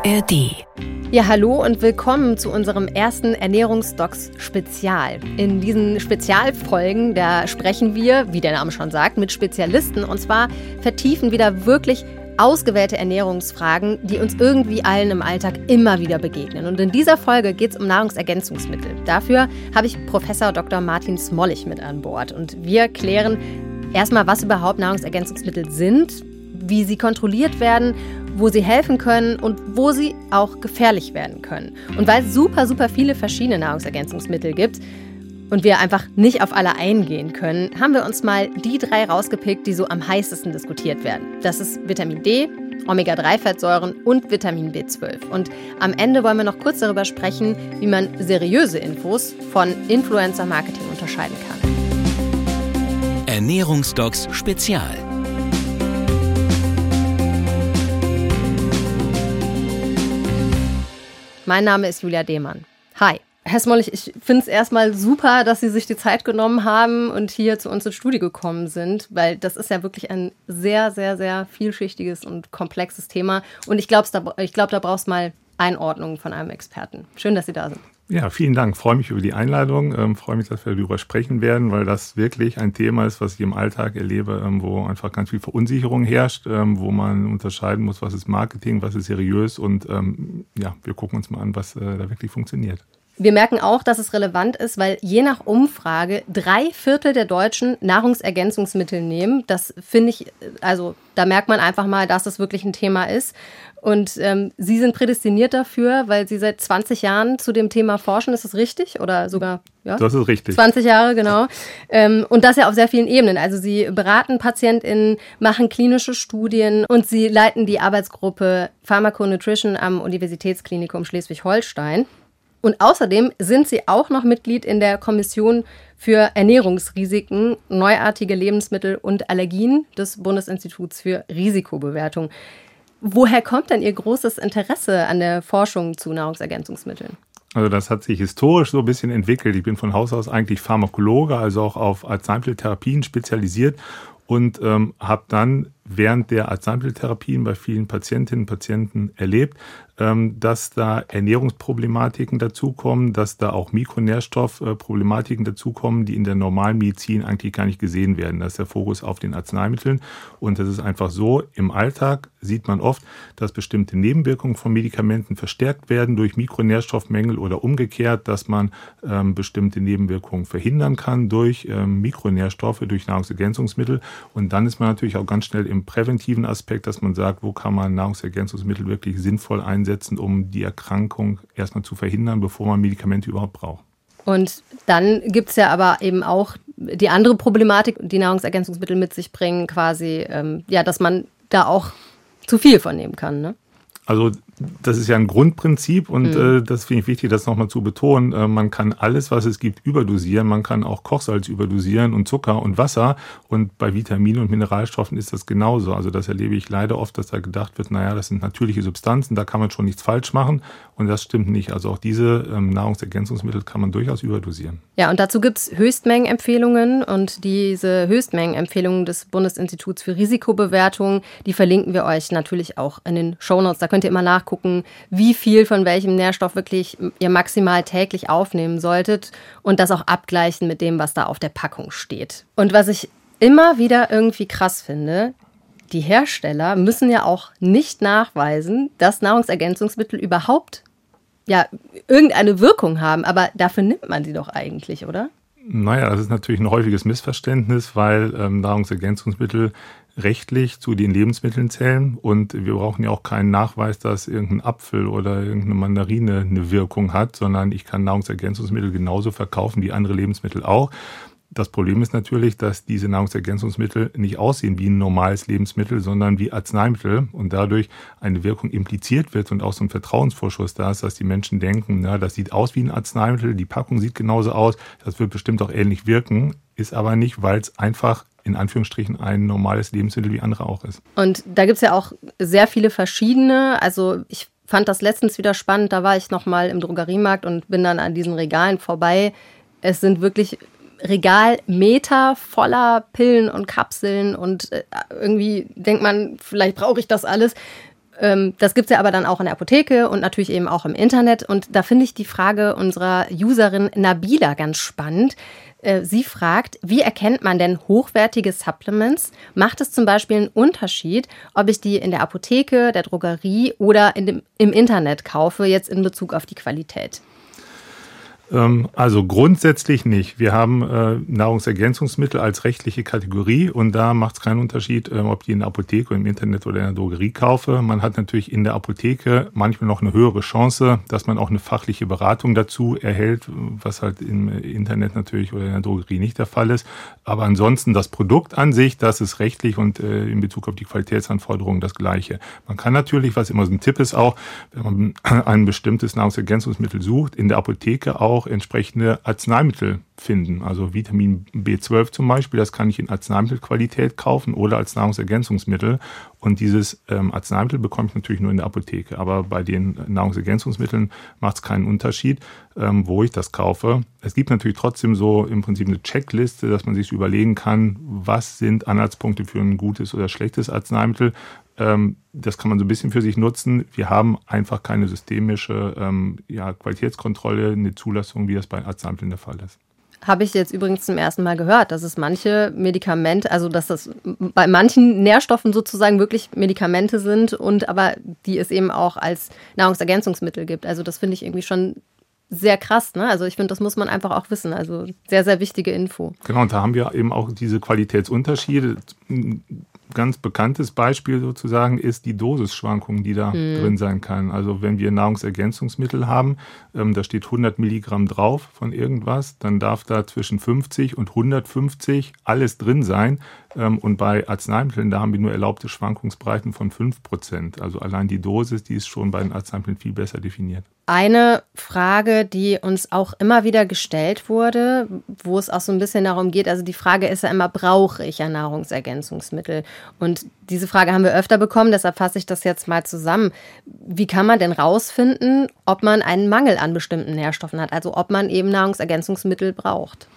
ARD. Ja, hallo und willkommen zu unserem ersten Ernährungsdocs-Spezial. In diesen Spezialfolgen, da sprechen wir, wie der Name schon sagt, mit Spezialisten. Und zwar vertiefen wieder wirklich ausgewählte Ernährungsfragen, die uns irgendwie allen im Alltag immer wieder begegnen. Und in dieser Folge geht es um Nahrungsergänzungsmittel. Dafür habe ich Professor Dr. Martin Smollig mit an Bord. Und wir klären erstmal, was überhaupt Nahrungsergänzungsmittel sind, wie sie kontrolliert werden, wo sie helfen können und wo sie auch gefährlich werden können. Und weil es super viele verschiedene Nahrungsergänzungsmittel gibt und wir einfach nicht auf alle eingehen können, haben wir uns mal die 3 rausgepickt, die so am heißesten diskutiert werden. Das ist Vitamin D, Omega-3-Fettsäuren und Vitamin B12. Und am Ende wollen wir noch kurz darüber sprechen, wie man seriöse Infos von Influencer-Marketing unterscheiden kann. Ernährungsdocs Spezial. Mein Name ist Julia Dehmann. Hi. Herr Smollig, ich finde es erstmal super, dass Sie sich die Zeit genommen haben und hier zu uns ins Studio gekommen sind, weil das ist ja wirklich ein sehr vielschichtiges und komplexes Thema. Und ich glaube, da brauchst du mal Einordnung von einem Experten. Schön, dass Sie da sind. Ja, vielen Dank. Freue mich über die Einladung. Freue mich, dass wir darüber sprechen werden, weil das wirklich ein Thema ist, was ich im Alltag erlebe, wo einfach ganz viel Verunsicherung herrscht, wo man unterscheiden muss, was ist Marketing, was ist seriös. Und wir gucken uns mal an, was da wirklich funktioniert. Wir merken auch, dass es relevant ist, weil je nach Umfrage 3/4 der Deutschen Nahrungsergänzungsmittel nehmen. Das finde ich, also da merkt man einfach mal, dass das wirklich ein Thema ist. Und Sie sind prädestiniert dafür, weil Sie seit 20 Jahren zu dem Thema forschen. Ist das richtig? Oder sogar, ja? Das ist richtig. 20 Jahre, genau. Und das ja auf sehr vielen Ebenen. Also Sie beraten PatientInnen, machen klinische Studien und Sie leiten die Arbeitsgruppe Pharmaconutrition am Universitätsklinikum Schleswig-Holstein. Und außerdem sind Sie auch noch Mitglied in der Kommission für Ernährungsrisiken, neuartige Lebensmittel und Allergien des Bundesinstituts für Risikobewertung. Woher kommt denn Ihr großes Interesse an der Forschung zu Nahrungsergänzungsmitteln? Also das hat sich historisch so ein bisschen entwickelt. Ich bin von Haus aus eigentlich Pharmakologe, also auch auf Arzneimitteltherapien spezialisiert und habe dann während der Arzneimitteltherapien bei vielen Patientinnen und Patienten erlebt, dass da Ernährungsproblematiken dazukommen, dass da auch Mikronährstoffproblematiken dazukommen, die in der normalen Medizin eigentlich gar nicht gesehen werden. Das ist der Fokus auf den Arzneimitteln. Und das ist einfach so, im Alltag sieht man oft, dass bestimmte Nebenwirkungen von Medikamenten verstärkt werden durch Mikronährstoffmängel oder umgekehrt, dass man bestimmte Nebenwirkungen verhindern kann durch Mikronährstoffe, durch Nahrungsergänzungsmittel. Und dann ist man natürlich auch ganz schnell im präventiven Aspekt, dass man sagt, wo kann man Nahrungsergänzungsmittel wirklich sinnvoll einsetzen, um die Erkrankung erstmal zu verhindern, bevor man Medikamente überhaupt braucht. Und dann gibt es ja aber eben auch die andere Problematik, die Nahrungsergänzungsmittel mit sich bringen, quasi, dass man da auch zu viel von nehmen kann, ne? Also das ist ja ein Grundprinzip und das finde ich wichtig, das nochmal zu betonen. Man kann alles, was es gibt, überdosieren. Man kann auch Kochsalz überdosieren und Zucker und Wasser. Und bei Vitaminen und Mineralstoffen ist das genauso. Also das erlebe ich leider oft, dass da gedacht wird, das sind natürliche Substanzen, da kann man schon nichts falsch machen. Und das stimmt nicht. Also auch diese Nahrungsergänzungsmittel kann man durchaus überdosieren. Ja, und dazu gibt es Höchstmengenempfehlungen. Und diese Höchstmengenempfehlungen des Bundesinstituts für Risikobewertung, die verlinken wir euch natürlich auch in den Shownotes. Da könnt ihr immer nachgucken, wie viel von welchem Nährstoff wirklich ihr maximal täglich aufnehmen solltet und das auch abgleichen mit dem, was da auf der Packung steht. Und was ich immer wieder irgendwie krass finde, die Hersteller müssen ja auch nicht nachweisen, dass Nahrungsergänzungsmittel überhaupt irgendeine Wirkung haben, aber dafür nimmt man sie doch eigentlich, oder? Das ist natürlich ein häufiges Missverständnis, weil Nahrungsergänzungsmittel rechtlich zu den Lebensmitteln zählen und wir brauchen ja auch keinen Nachweis, dass irgendein Apfel oder irgendeine Mandarine eine Wirkung hat, sondern ich kann Nahrungsergänzungsmittel genauso verkaufen wie andere Lebensmittel auch. Das Problem ist natürlich, dass diese Nahrungsergänzungsmittel nicht aussehen wie ein normales Lebensmittel, sondern wie Arzneimittel und dadurch eine Wirkung impliziert wird und auch so ein Vertrauensvorschuss da ist, dass die Menschen denken, das sieht aus wie ein Arzneimittel, die Packung sieht genauso aus, das wird bestimmt auch ähnlich wirken, ist aber nicht, weil es einfach in Anführungsstrichen ein normales Lebensmittel wie andere auch ist. Und da gibt es ja auch sehr viele verschiedene, also ich fand das letztens wieder spannend, da war ich nochmal im Drogeriemarkt und bin dann an diesen Regalen vorbei. Es sind wirklich Regalmeter voller Pillen und Kapseln und irgendwie denkt man, vielleicht brauche ich das alles. Das gibt's ja aber dann auch in der Apotheke und natürlich eben auch im Internet. Und da finde ich die Frage unserer Userin Nabila ganz spannend. Sie fragt, wie erkennt man denn hochwertige Supplements? Macht es zum Beispiel einen Unterschied, ob ich die in der Apotheke, der Drogerie oder im Internet kaufe, jetzt in Bezug auf die Qualität? Also grundsätzlich nicht. Wir haben Nahrungsergänzungsmittel als rechtliche Kategorie und da macht es keinen Unterschied, ob ich in der Apotheke, im Internet oder in der Drogerie kaufe. Man hat natürlich in der Apotheke manchmal noch eine höhere Chance, dass man auch eine fachliche Beratung dazu erhält, was halt im Internet natürlich oder in der Drogerie nicht der Fall ist. Aber ansonsten das Produkt an sich, das ist rechtlich und in Bezug auf die Qualitätsanforderungen das Gleiche. Man kann natürlich, was immer so ein Tipp ist auch, wenn man ein bestimmtes Nahrungsergänzungsmittel sucht, in der Apotheke auch entsprechende Arzneimittel finden. Also Vitamin B12 zum Beispiel, das kann ich in Arzneimittelqualität kaufen oder als Nahrungsergänzungsmittel. Und dieses Arzneimittel bekomme ich natürlich nur in der Apotheke. Aber bei den Nahrungsergänzungsmitteln macht es keinen Unterschied, wo ich das kaufe. Es gibt natürlich trotzdem so im Prinzip eine Checkliste, dass man sich überlegen kann, was sind Anhaltspunkte für ein gutes oder schlechtes Arzneimittel. Das kann man so ein bisschen für sich nutzen. Wir haben einfach keine systemische Qualitätskontrolle, eine Zulassung, wie das bei Arzneimitteln der Fall ist. Habe ich jetzt übrigens zum ersten Mal gehört, dass es manche Medikamente, also dass das bei manchen Nährstoffen sozusagen wirklich Medikamente sind und aber die es eben auch als Nahrungsergänzungsmittel gibt. Also das finde ich irgendwie schon sehr krass, ne? Also ich finde, das muss man einfach auch wissen. Also sehr, sehr wichtige Info. Genau, und da haben wir eben auch diese Qualitätsunterschiede. Ein ganz bekanntes Beispiel sozusagen ist die Dosisschwankung, die da drin sein kann. Also wenn wir Nahrungsergänzungsmittel haben, da steht 100 Milligramm drauf von irgendwas, dann darf da zwischen 50 und 150 alles drin sein. Und bei Arzneimitteln, da haben wir nur erlaubte Schwankungsbreiten von 5%. Also allein die Dosis, die ist schon bei den Arzneimitteln viel besser definiert. Eine Frage, die uns auch immer wieder gestellt wurde, wo es auch so ein bisschen darum geht, also die Frage ist ja immer, brauche ich ein Nahrungsergänzungsmittel? Und diese Frage haben wir öfter bekommen, deshalb fasse ich das jetzt mal zusammen. Wie kann man denn rausfinden, ob man einen Mangel an bestimmten Nährstoffen hat, also ob man eben Nahrungsergänzungsmittel braucht?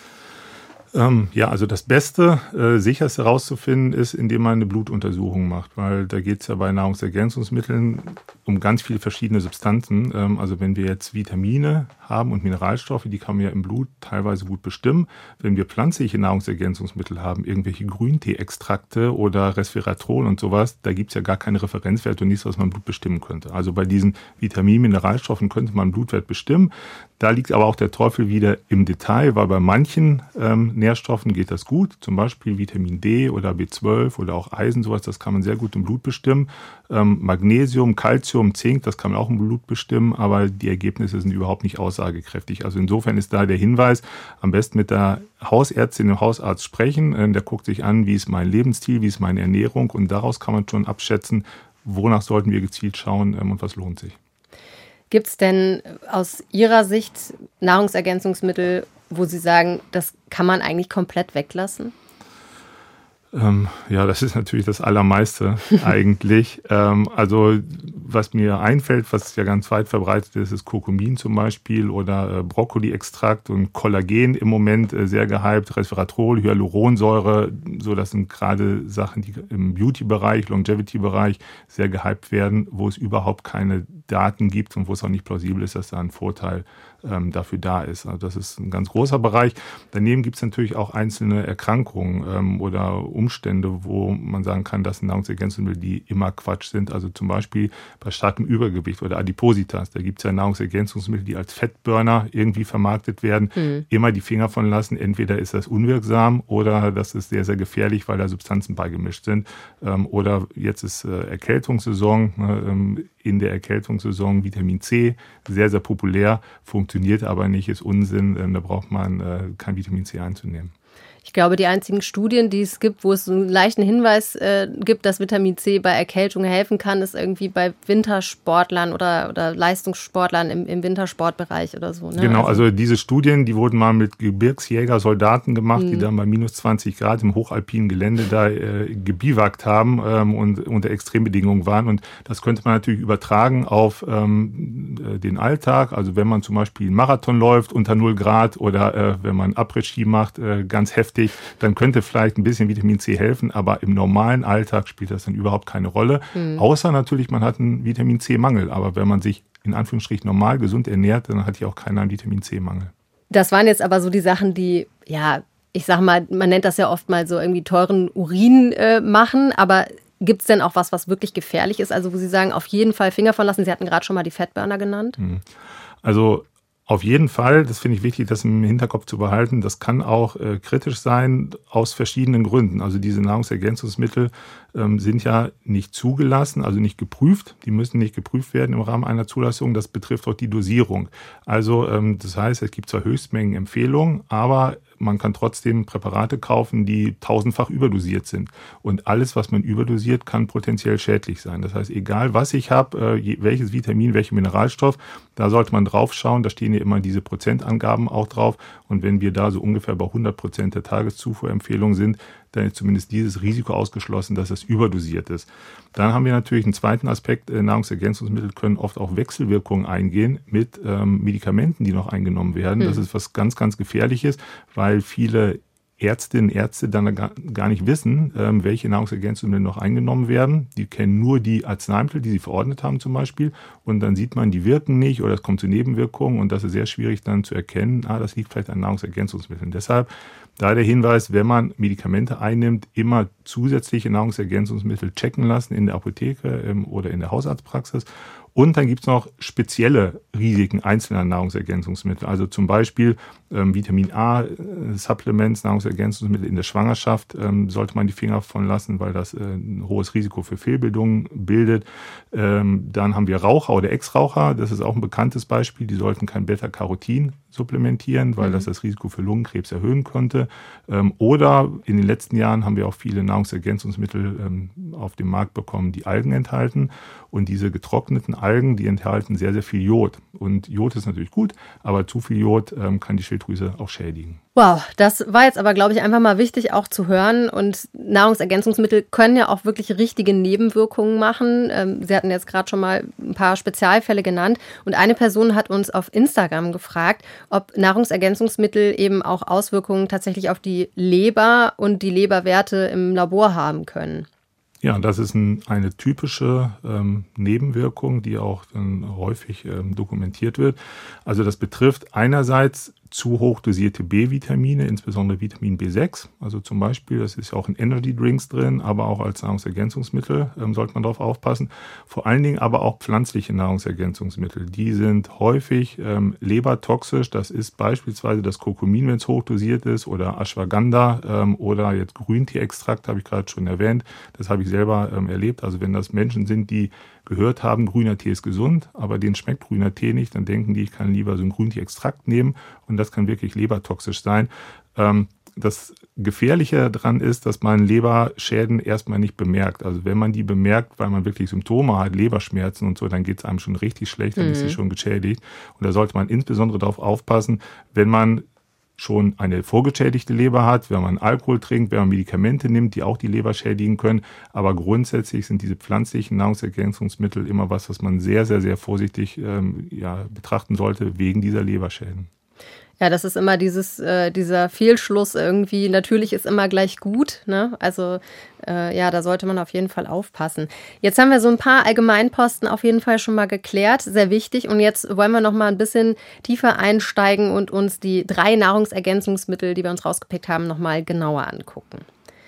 Also das Beste, sicherste herauszufinden ist, indem man eine Blutuntersuchung macht, weil da geht es ja bei Nahrungsergänzungsmitteln um ganz viele verschiedene Substanzen. Also wenn wir jetzt Vitamine haben und Mineralstoffe, die kann man ja im Blut teilweise gut bestimmen. Wenn wir pflanzliche Nahrungsergänzungsmittel haben, irgendwelche Grüntee-Extrakte oder Resveratrol und sowas, da gibt es ja gar keine Referenzwerte und nichts, was man im Blut bestimmen könnte. Also bei diesen Vitamin-Mineralstoffen könnte man einen Blutwert bestimmen. Da liegt aber auch der Teufel wieder im Detail, weil bei manchen Nährstoffen geht das gut, zum Beispiel Vitamin D oder B12 oder auch Eisen, sowas, das kann man sehr gut im Blut bestimmen. Magnesium, Calcium, Zink, das kann man auch im Blut bestimmen, aber die Ergebnisse sind überhaupt nicht aussagekräftig. Also insofern ist da der Hinweis, am besten mit der Hausärztin, dem Hausarzt sprechen. Der guckt sich an, wie ist mein Lebensstil, wie ist meine Ernährung und daraus kann man schon abschätzen, wonach sollten wir gezielt schauen und was lohnt sich. Gibt es denn aus Ihrer Sicht Nahrungsergänzungsmittel, wo Sie sagen, das kann man eigentlich komplett weglassen? Das ist natürlich das Allermeiste eigentlich. Also was mir einfällt, was ja ganz weit verbreitet ist, ist Kurkumin zum Beispiel oder Brokkoli-Extrakt und Kollagen im Moment sehr gehypt, Resveratrol, Hyaluronsäure, so das sind gerade Sachen, die im Beauty-Bereich, Longevity-Bereich sehr gehypt werden, wo es überhaupt keine Daten gibt und wo es auch nicht plausibel ist, dass da ein Vorteil dafür da ist. Also das ist ein ganz großer Bereich. Daneben gibt es natürlich auch einzelne Erkrankungen oder Umstände, wo man sagen kann, das sind Nahrungsergänzungsmittel, die immer Quatsch sind. Also zum Beispiel bei starkem Übergewicht oder Adipositas. Da gibt es ja Nahrungsergänzungsmittel, die als Fettburner irgendwie vermarktet werden. Immer die Finger von lassen. Entweder ist das unwirksam oder das ist sehr, sehr gefährlich, weil da Substanzen beigemischt sind. Oder jetzt ist Erkältungssaison. In der Erkältungssaison Vitamin C, sehr, sehr populär, funktioniert aber nicht, ist Unsinn. Da braucht man kein Vitamin C einzunehmen. Ich glaube, die einzigen Studien, die es gibt, wo es einen leichten Hinweis gibt, dass Vitamin C bei Erkältung helfen kann, ist irgendwie bei Wintersportlern oder Leistungssportlern im Wintersportbereich oder so. Ne? Genau, also diese Studien, die wurden mal mit Gebirgsjäger-Soldaten gemacht, die dann bei minus 20 Grad im hochalpinen Gelände da gebiwakt haben und unter Extrembedingungen waren. Und das könnte man natürlich übertragen auf den Alltag. Also wenn man zum Beispiel einen Marathon läuft unter 0 Grad oder wenn man Après-Ski macht, ganz heftig beschäftigt, dann könnte vielleicht ein bisschen Vitamin C helfen, aber im normalen Alltag spielt das dann überhaupt keine Rolle. Außer natürlich, man hat einen Vitamin C-Mangel. Aber wenn man sich in Anführungsstrichen normal gesund ernährt, dann hat ja auch keiner einen Vitamin C-Mangel. Das waren jetzt aber so die Sachen, die, ja, ich sag mal, man nennt das ja oft mal so irgendwie teuren Urin machen, aber gibt es denn auch was wirklich gefährlich ist? Also wo Sie sagen, auf jeden Fall Finger von lassen. Sie hatten gerade schon mal die Fettburner genannt. Also auf jeden Fall, das finde ich wichtig, das im Hinterkopf zu behalten. Das kann auch kritisch sein aus verschiedenen Gründen. Also diese Nahrungsergänzungsmittel sind ja nicht zugelassen, also nicht geprüft. Die müssen nicht geprüft werden im Rahmen einer Zulassung. Das betrifft auch die Dosierung. Also das heißt, es gibt zwar Höchstmengenempfehlungen, aber man kann trotzdem Präparate kaufen, die 1000-fach überdosiert sind. Und alles, was man überdosiert, kann potenziell schädlich sein. Das heißt, egal was ich habe, welches Vitamin, welcher Mineralstoff, da sollte man drauf schauen. Da stehen ja immer diese Prozentangaben auch drauf. Und wenn wir da so ungefähr bei 100% der Tageszufuhrempfehlung sind, dann ist zumindest dieses Risiko ausgeschlossen, dass es überdosiert ist. Dann haben wir natürlich einen zweiten Aspekt. Nahrungsergänzungsmittel können oft auch Wechselwirkungen eingehen mit Medikamenten, die noch eingenommen werden. Das ist was ganz, ganz Gefährliches, weil viele Ärztinnen und Ärzte dann gar nicht wissen, welche Nahrungsergänzungsmittel noch eingenommen werden. Die kennen nur die Arzneimittel, die sie verordnet haben zum Beispiel. Und dann sieht man, die wirken nicht oder es kommt zu Nebenwirkungen. Und das ist sehr schwierig dann zu erkennen, das liegt vielleicht an Nahrungsergänzungsmitteln. Deshalb da der Hinweis, wenn man Medikamente einnimmt, immer zusätzliche Nahrungsergänzungsmittel checken lassen in der Apotheke oder in der Hausarztpraxis. Und dann gibt es noch spezielle Risiken einzelner Nahrungsergänzungsmittel. Also zum Beispiel Vitamin A, Supplements, Nahrungsergänzungsmittel in der Schwangerschaft sollte man die Finger von lassen, weil das ein hohes Risiko für Fehlbildungen bildet. Dann haben wir Raucher oder Ex-Raucher, das ist auch ein bekanntes Beispiel. Die sollten kein Beta-Carotin supplementieren, weil das Risiko für Lungenkrebs erhöhen könnte. Oder in den letzten Jahren haben wir auch viele Nahrungsergänzungsmittel auf dem Markt bekommen, die Algen enthalten. Und diese getrockneten Algen, die enthalten sehr, sehr viel Jod. Und Jod ist natürlich gut, aber zu viel Jod kann die Schilddrüse auch schädigen. Wow, das war jetzt aber, glaube ich, einfach mal wichtig auch zu hören. Und Nahrungsergänzungsmittel können ja auch wirklich richtige Nebenwirkungen machen. Sie hatten jetzt gerade schon mal ein paar Spezialfälle genannt. Und eine Person hat uns auf Instagram gefragt, ob Nahrungsergänzungsmittel eben auch Auswirkungen tatsächlich auf die Leber und die Leberwerte im Labor haben können. Ja, das ist eine typische Nebenwirkung, die auch dann häufig dokumentiert wird. Also das betrifft einerseits zu hoch dosierte B-Vitamine, insbesondere Vitamin B6. Also zum Beispiel, das ist ja auch in Energy Drinks drin, aber auch als Nahrungsergänzungsmittel sollte man darauf aufpassen. Vor allen Dingen aber auch pflanzliche Nahrungsergänzungsmittel. Die sind häufig lebertoxisch. Das ist beispielsweise das Kurkumin, wenn es hochdosiert ist, oder Ashwagandha oder jetzt Grüntee-Extrakt, habe ich gerade schon erwähnt. Das habe ich selber erlebt. Also wenn das Menschen sind, die gehört haben, grüner Tee ist gesund, aber denen schmeckt grüner Tee nicht, dann denken die, ich kann lieber so einen Grüntee-Extrakt nehmen und das kann wirklich lebertoxisch sein. Das Gefährliche daran ist, dass man Leberschäden erstmal nicht bemerkt. Also wenn man die bemerkt, weil man wirklich Symptome hat, Leberschmerzen und so, dann geht es einem schon richtig schlecht, dann ist sie schon geschädigt. Und da sollte man insbesondere darauf aufpassen, wenn man schon eine vorgeschädigte Leber hat, wenn man Alkohol trinkt, wenn man Medikamente nimmt, die auch die Leber schädigen können. Aber grundsätzlich sind diese pflanzlichen Nahrungsergänzungsmittel immer was man sehr, sehr, sehr vorsichtig betrachten sollte wegen dieser Leberschäden. Ja, das ist immer dieser Fehlschluss irgendwie, natürlich ist immer gleich gut, ne? Also da sollte man auf jeden Fall aufpassen. Jetzt haben wir so ein paar Allgemeinposten auf jeden Fall schon mal geklärt, sehr wichtig. Und jetzt wollen wir noch mal ein bisschen tiefer einsteigen und uns die 3 Nahrungsergänzungsmittel, die wir uns rausgepickt haben, noch mal genauer angucken.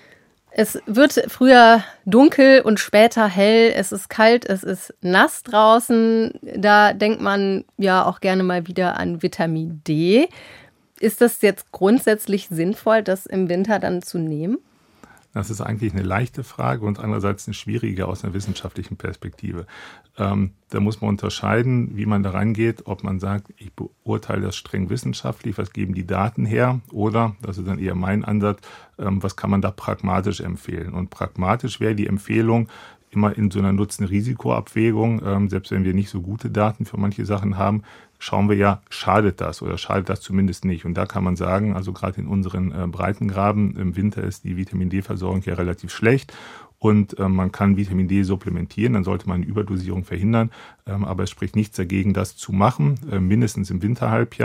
Es wird früher dunkel und später hell, es ist kalt, es ist nass draußen. Da denkt man ja auch gerne mal wieder an Vitamin D. Ist das jetzt grundsätzlich sinnvoll, das im Winter dann zu nehmen? Das ist eigentlich eine leichte Frage und andererseits eine schwierige aus einer wissenschaftlichen Perspektive. Da muss man unterscheiden, wie man da rangeht, ob man sagt, ich beurteile das streng wissenschaftlich, was geben die Daten her, oder, das ist dann eher mein Ansatz, was kann man da pragmatisch empfehlen. Und pragmatisch wäre die Empfehlung, immer in so einer Nutzen-Risiko-Abwägung, selbst wenn wir nicht so gute Daten für manche Sachen haben, schauen wir ja, schadet das oder schadet das zumindest nicht. Und da kann man sagen, also gerade in unseren Breitengraden im Winter ist die Vitamin-D-Versorgung ja relativ schlecht und man kann Vitamin D supplementieren, dann sollte man eine Überdosierung verhindern, aber es spricht nichts dagegen, das zu machen, mindestens im Winterhalbjahr.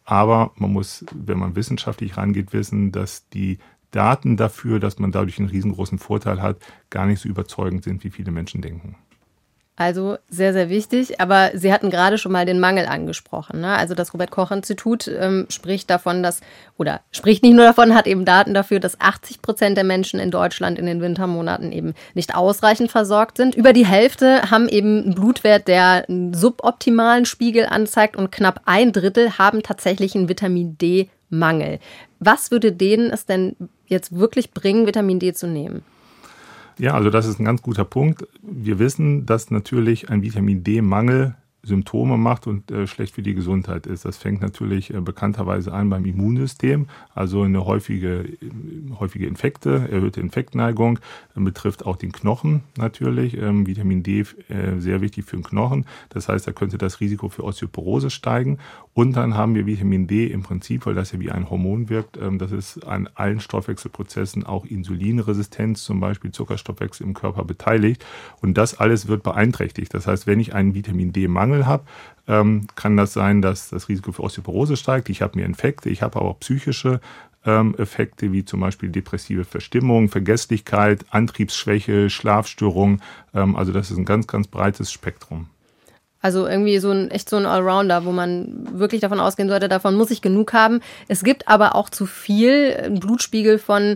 Aber man muss, wenn man wissenschaftlich rangeht, wissen, dass die Daten dafür, dass man dadurch einen riesengroßen Vorteil hat, gar nicht so überzeugend sind, wie viele Menschen denken. Also sehr, sehr wichtig. Aber Sie hatten gerade schon mal den Mangel angesprochen, ne? Also das Robert-Koch-Institut spricht davon, spricht nicht nur davon, hat eben Daten dafür, dass 80% der Menschen in Deutschland in den Wintermonaten eben nicht ausreichend versorgt sind. Über die Hälfte haben eben einen Blutwert, der einen suboptimalen Spiegel anzeigt und knapp 1/3 haben tatsächlich einen Vitamin-D-Mangel. Was würde denen es denn jetzt wirklich bringen, Vitamin D zu nehmen? Ja, also das ist ein ganz guter Punkt. Wir wissen, dass natürlich ein Vitamin-D-Mangel Symptome macht und schlecht für die Gesundheit ist. Das fängt natürlich bekannterweise an beim Immunsystem, also eine häufige Infekte, erhöhte Infektneigung, betrifft auch den Knochen natürlich. Vitamin D sehr wichtig für den Knochen. Das heißt, da könnte das Risiko für Osteoporose steigen. Und dann haben wir Vitamin D im Prinzip, weil das ja wie ein Hormon wirkt, das ist an allen Stoffwechselprozessen, auch Insulinresistenz, zum Beispiel Zuckerstoffwechsel im Körper beteiligt. Und das alles wird beeinträchtigt. Das heißt, wenn ich einen Vitamin D-Mangel habe, kann das sein, dass das Risiko für Osteoporose steigt. Ich habe mehr Infekte, ich habe aber auch psychische Effekte wie zum Beispiel depressive Verstimmung, Vergesslichkeit, Antriebsschwäche, Schlafstörungen. Also das ist ein ganz, ganz breites Spektrum. Also irgendwie echt so ein Allrounder, wo man wirklich davon ausgehen sollte, davon muss ich genug haben. Es gibt aber auch zu viel, einen Blutspiegel von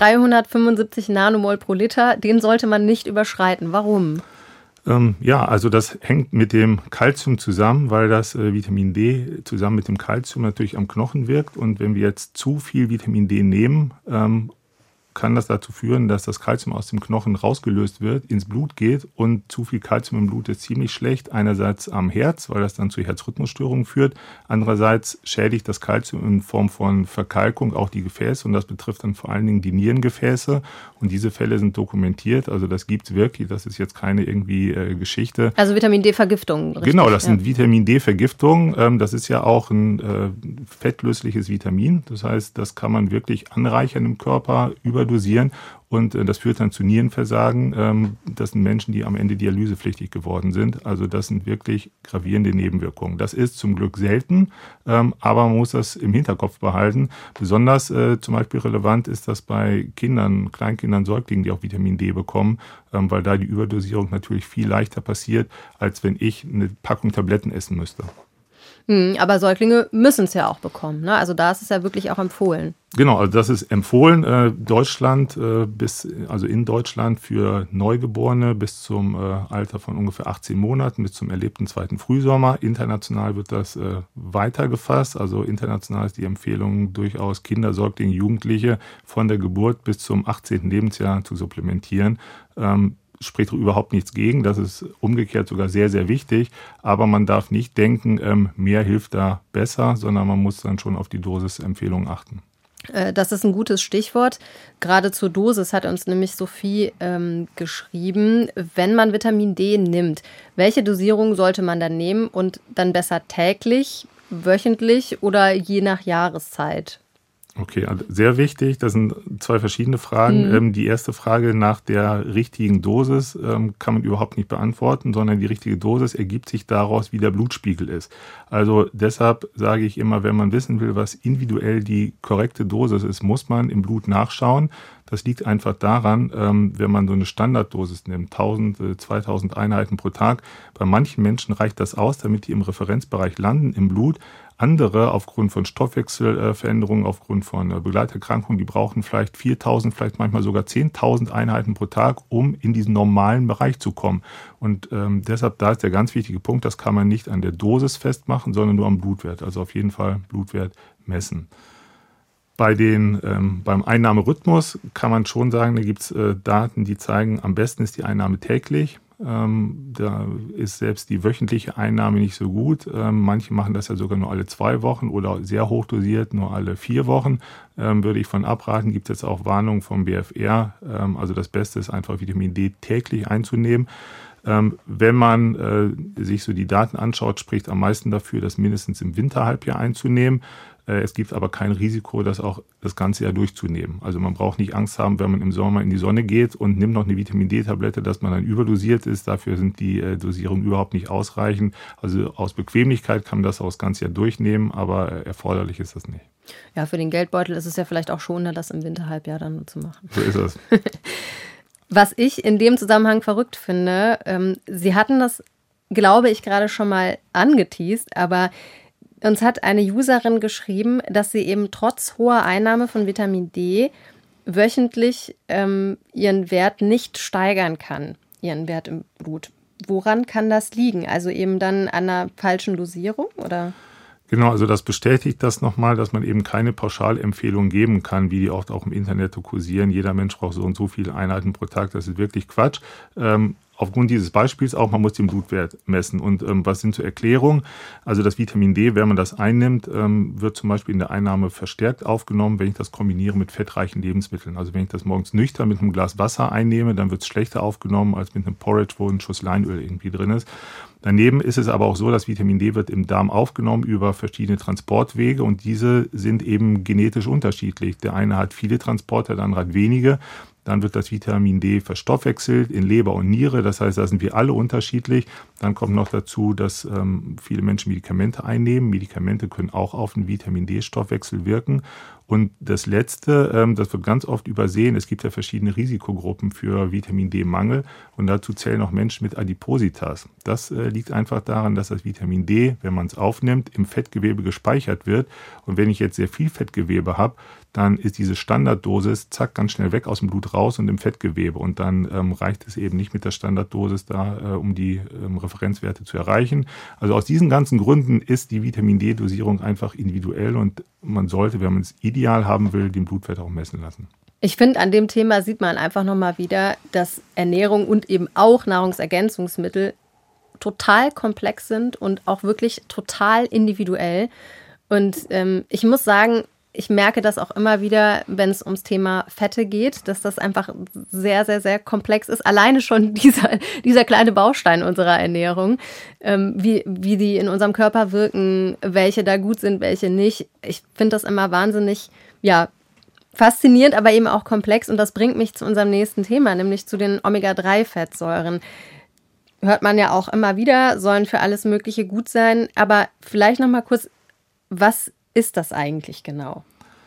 375 Nanomol pro Liter, den sollte man nicht überschreiten. Warum? Ja, also das hängt mit dem Kalzium zusammen, weil das Vitamin D zusammen mit dem Kalzium natürlich am Knochen wirkt. Und wenn wir jetzt zu viel Vitamin D nehmen, kann das dazu führen, dass das Kalzium aus dem Knochen rausgelöst wird, ins Blut geht, und zu viel Kalzium im Blut ist ziemlich schlecht. Einerseits am Herz, weil das dann zu Herzrhythmusstörungen führt. Andererseits schädigt das Kalzium in Form von Verkalkung auch die Gefäße, und das betrifft dann vor allen Dingen die Nierengefäße. Und diese Fälle sind dokumentiert, also das gibt es wirklich, das ist jetzt keine irgendwie Geschichte. Also Vitamin D-Vergiftung. Genau, das sind Vitamin D-Vergiftungen. Das ist ja auch ein fettlösliches Vitamin. Das heißt, das kann man wirklich anreichern im Körper, überdosieren, und das führt dann zu Nierenversagen. Das sind Menschen, die am Ende dialysepflichtig geworden sind. Also das sind wirklich gravierende Nebenwirkungen. Das ist zum Glück selten, aber man muss das im Hinterkopf behalten. Besonders zum Beispiel relevant ist das bei Kindern, Kleinkindern, Säuglingen, die auch Vitamin D bekommen, weil da die Überdosierung natürlich viel leichter passiert, als wenn ich eine Packung Tabletten essen müsste. Aber Säuglinge müssen es ja auch bekommen, ne? Also da ist es ja wirklich auch empfohlen. Genau, also das ist empfohlen. in Deutschland für Neugeborene bis zum Alter von ungefähr 18 Monaten, bis zum erlebten zweiten Frühsommer. International wird das weiter gefasst. Also international ist die Empfehlung durchaus, Kinder, Säuglinge, Jugendliche von der Geburt bis zum 18. Lebensjahr zu supplementieren. Spricht überhaupt nichts gegen. Das ist umgekehrt sogar sehr, sehr wichtig. Aber man darf nicht denken, mehr hilft da besser, sondern man muss dann schon auf die Dosisempfehlungen achten. Das ist ein gutes Stichwort. Gerade zur Dosis hat uns nämlich Sophie geschrieben, wenn man Vitamin D nimmt, welche Dosierung sollte man dann nehmen, und dann besser täglich, wöchentlich oder je nach Jahreszeit? Okay, also sehr wichtig. Das sind zwei verschiedene Fragen. Die erste Frage nach der richtigen Dosis kann man überhaupt nicht beantworten, sondern die richtige Dosis ergibt sich daraus, wie der Blutspiegel ist. Also deshalb sage ich immer, wenn man wissen will, was individuell die korrekte Dosis ist, muss man im Blut nachschauen. Das liegt einfach daran, wenn man so eine Standarddosis nimmt, 1000, 2000 Einheiten pro Tag. Bei manchen Menschen reicht das aus, damit die im Referenzbereich landen im Blut. Andere, aufgrund von Stoffwechselveränderungen, aufgrund von Begleiterkrankungen, die brauchen vielleicht 4000, vielleicht manchmal sogar 10.000 Einheiten pro Tag, um in diesen normalen Bereich zu kommen. Und deshalb, da ist der ganz wichtige Punkt, das kann man nicht an der Dosis festmachen, sondern nur am Blutwert. Also auf jeden Fall Blutwert messen. Beim Einnahmerhythmus kann man schon sagen, da gibt es Daten, die zeigen, am besten ist die Einnahme täglich. Da ist selbst die wöchentliche Einnahme nicht so gut. Manche machen das ja sogar nur alle 2 Wochen oder sehr hochdosiert nur alle 4 Wochen. Würde ich von abraten. Gibt es jetzt auch Warnungen vom BfR. Also das Beste ist einfach, Vitamin D täglich einzunehmen. Wenn man sich so die Daten anschaut, spricht am meisten dafür, das mindestens im Winterhalbjahr einzunehmen. Es gibt aber kein Risiko, das auch das ganze Jahr durchzunehmen. Also man braucht nicht Angst haben, wenn man im Sommer in die Sonne geht und nimmt noch eine Vitamin-D-Tablette, dass man dann überdosiert ist. Dafür sind die Dosierungen überhaupt nicht ausreichend. Also aus Bequemlichkeit kann man das auch das ganze Jahr durchnehmen, aber erforderlich ist das nicht. Ja, für den Geldbeutel ist es ja vielleicht auch schonender, das im Winterhalbjahr dann nur zu machen. So ist es. Was ich in dem Zusammenhang verrückt finde, Sie hatten das, glaube ich, gerade schon mal angeteast, aber uns hat eine Userin geschrieben, dass sie eben trotz hoher Einnahme von Vitamin D wöchentlich ihren Wert nicht steigern kann, ihren Wert im Blut. Woran kann das liegen? Also eben dann an einer falschen Dosierung, oder? Genau, also das bestätigt das nochmal, dass man eben keine Pauschalempfehlung geben kann, wie die oft auch im Internet kursieren. Jeder Mensch braucht so und so viele Einheiten pro Tag. Das ist wirklich Quatsch. Aufgrund dieses Beispiels auch, man muss den Blutwert messen. Und was sind zur Erklärung? Also das Vitamin D, wenn man das einnimmt, wird zum Beispiel in der Einnahme verstärkt aufgenommen, wenn ich das kombiniere mit fettreichen Lebensmitteln. Also wenn ich das morgens nüchtern mit einem Glas Wasser einnehme, dann wird es schlechter aufgenommen als mit einem Porridge, wo ein Schuss Leinöl irgendwie drin ist. Daneben ist es aber auch so, dass Vitamin D wird im Darm aufgenommen über verschiedene Transportwege und diese sind eben genetisch unterschiedlich. Der eine hat viele Transporter, der andere hat wenige. Dann wird das Vitamin D verstoffwechselt in Leber und Niere. Das heißt, da sind wir alle unterschiedlich. Dann kommt noch dazu, dass viele Menschen Medikamente einnehmen. Medikamente können auch auf den Vitamin D-Stoffwechsel wirken. Und das Letzte, das wird ganz oft übersehen, es gibt ja verschiedene Risikogruppen für Vitamin D-Mangel und dazu zählen auch Menschen mit Adipositas. Das liegt einfach daran, dass das Vitamin D, wenn man es aufnimmt, im Fettgewebe gespeichert wird. Und wenn ich jetzt sehr viel Fettgewebe habe, dann ist diese Standarddosis zack ganz schnell weg aus dem Blut raus und im Fettgewebe. Und dann reicht es eben nicht mit der Standarddosis da, um die Referenzwerte zu erreichen. Also aus diesen ganzen Gründen ist die Vitamin D-Dosierung einfach individuell und man sollte, wenn man es ideal haben will, den Blutwert auch messen lassen. Ich finde, an dem Thema sieht man einfach nochmal wieder, dass Ernährung und eben auch Nahrungsergänzungsmittel total komplex sind und auch wirklich total individuell. Und ich muss sagen, ich merke das auch immer wieder, wenn es ums Thema Fette geht, dass das einfach sehr, sehr, sehr komplex ist. Alleine schon dieser kleine Baustein unserer Ernährung, wie die in unserem Körper wirken, welche da gut sind, welche nicht. Ich finde das immer wahnsinnig, faszinierend, aber eben auch komplex. Und das bringt mich zu unserem nächsten Thema, nämlich zu den Omega-3-Fettsäuren. Hört man ja auch immer wieder, sollen für alles Mögliche gut sein. Aber vielleicht noch mal kurz, was ist das eigentlich genau?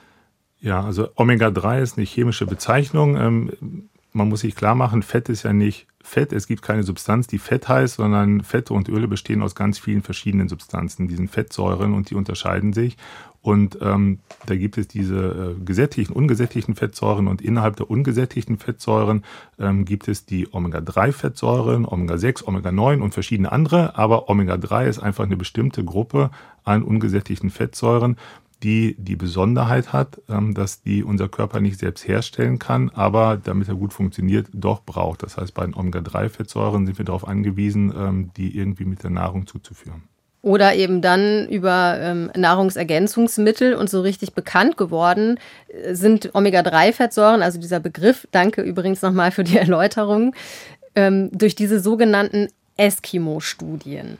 Ja, also Omega-3 ist eine chemische Bezeichnung. Man muss sich klar machen, Fett ist ja nicht Fett. Es gibt keine Substanz, die Fett heißt, sondern Fette und Öle bestehen aus ganz vielen verschiedenen Substanzen. Die sind Fettsäuren und die unterscheiden sich. Und da gibt es diese gesättigten, ungesättigten Fettsäuren und innerhalb der ungesättigten Fettsäuren gibt es die Omega-3-Fettsäuren, Omega-6, Omega-9 und verschiedene andere. Aber Omega-3 ist einfach eine bestimmte Gruppe an ungesättigten Fettsäuren, die Besonderheit hat, dass die unser Körper nicht selbst herstellen kann, aber damit er gut funktioniert, doch braucht. Das heißt, bei den Omega-3-Fettsäuren sind wir darauf angewiesen, die irgendwie mit der Nahrung zuzuführen. Oder eben dann über Nahrungsergänzungsmittel und so richtig bekannt geworden sind Omega-3-Fettsäuren, also dieser Begriff, danke übrigens nochmal für die Erläuterung, durch diese sogenannten Eskimo-Studien.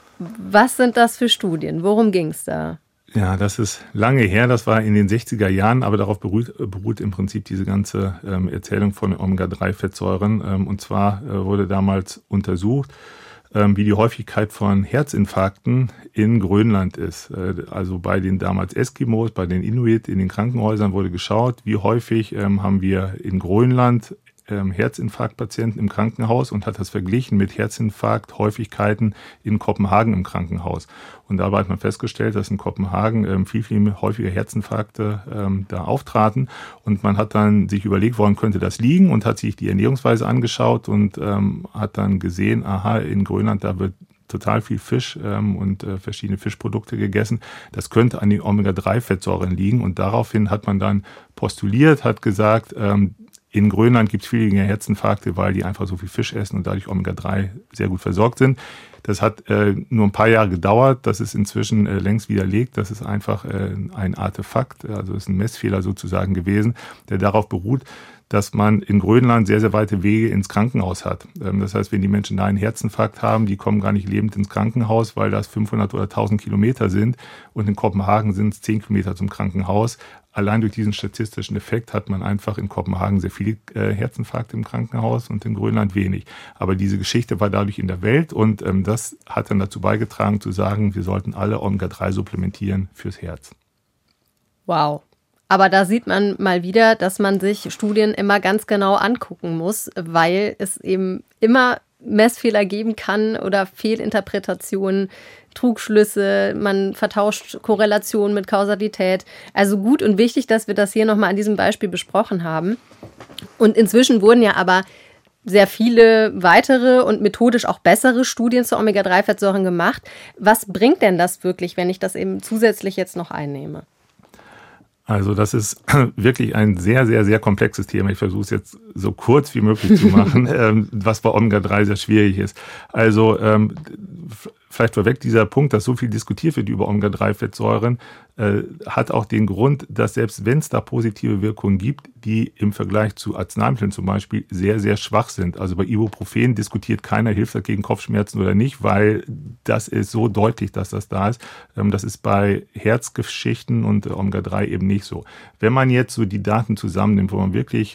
Was sind das für Studien? Worum ging es da? Ja, das ist lange her, das war in den 60er Jahren, aber darauf beruht im Prinzip diese ganze Erzählung von Omega-3-Fettsäuren. Und zwar wurde damals untersucht, wie die Häufigkeit von Herzinfarkten in Grönland ist. Also bei den damals Eskimos, bei den Inuit in den Krankenhäusern wurde geschaut, wie häufig haben wir in Grönland Herzinfarktpatienten im Krankenhaus und hat das verglichen mit Herzinfarkt-Häufigkeiten in Kopenhagen im Krankenhaus. Und dabei hat man festgestellt, dass in Kopenhagen viel, viel häufiger Herzinfarkte da auftraten. Und man hat dann sich überlegt, woran könnte das liegen und hat sich die Ernährungsweise angeschaut und hat dann gesehen, aha, in Grönland, da wird total viel Fisch und verschiedene Fischprodukte gegessen. Das könnte an den Omega-3-Fettsäuren liegen. Und daraufhin hat man dann postuliert, hat gesagt, in Grönland gibt es viel weniger Herzinfarkte, weil die einfach so viel Fisch essen und dadurch Omega-3 sehr gut versorgt sind. Das hat nur ein paar Jahre gedauert. Das ist inzwischen längst widerlegt. Das ist einfach ein Artefakt, also ist ein Messfehler sozusagen gewesen, der darauf beruht, dass man in Grönland sehr, sehr weite Wege ins Krankenhaus hat. Das heißt, wenn die Menschen da einen Herzinfarkt haben, die kommen gar nicht lebend ins Krankenhaus, weil das 500 oder 1000 Kilometer sind. Und in Kopenhagen sind es 10 Kilometer zum Krankenhaus. Allein durch diesen statistischen Effekt hat man einfach in Kopenhagen sehr viele Herzinfarkte im Krankenhaus und in Grönland wenig. Aber diese Geschichte war dadurch in der Welt und das hat dann dazu beigetragen zu sagen, wir sollten alle Omega-3 supplementieren fürs Herz. Wow. Aber da sieht man mal wieder, dass man sich Studien immer ganz genau angucken muss, weil es eben immer Messfehler geben kann oder Fehlinterpretationen, Trugschlüsse, man vertauscht Korrelation mit Kausalität. Also gut und wichtig, dass wir das hier nochmal an diesem Beispiel besprochen haben. Und inzwischen wurden ja aber sehr viele weitere und methodisch auch bessere Studien zu Omega-3-Fettsäuren gemacht. Was bringt denn das wirklich, wenn ich das eben zusätzlich jetzt noch einnehme? Also das ist wirklich ein sehr, sehr, sehr komplexes Thema. Ich versuche es jetzt so kurz wie möglich zu machen, was bei Omega-3 sehr schwierig ist. Also vielleicht vorweg dieser Punkt, dass so viel diskutiert wird über Omega-3-Fettsäuren, hat auch den Grund, dass selbst wenn es da positive Wirkungen gibt, die im Vergleich zu Arzneimitteln zum Beispiel sehr, sehr schwach sind. Also bei Ibuprofen diskutiert keiner, hilft das gegen Kopfschmerzen oder nicht, weil das ist so deutlich, dass das da ist. Das ist bei Herzgeschichten und Omega-3 eben nicht so. Wenn man jetzt so die Daten zusammennimmt, wo man wirklich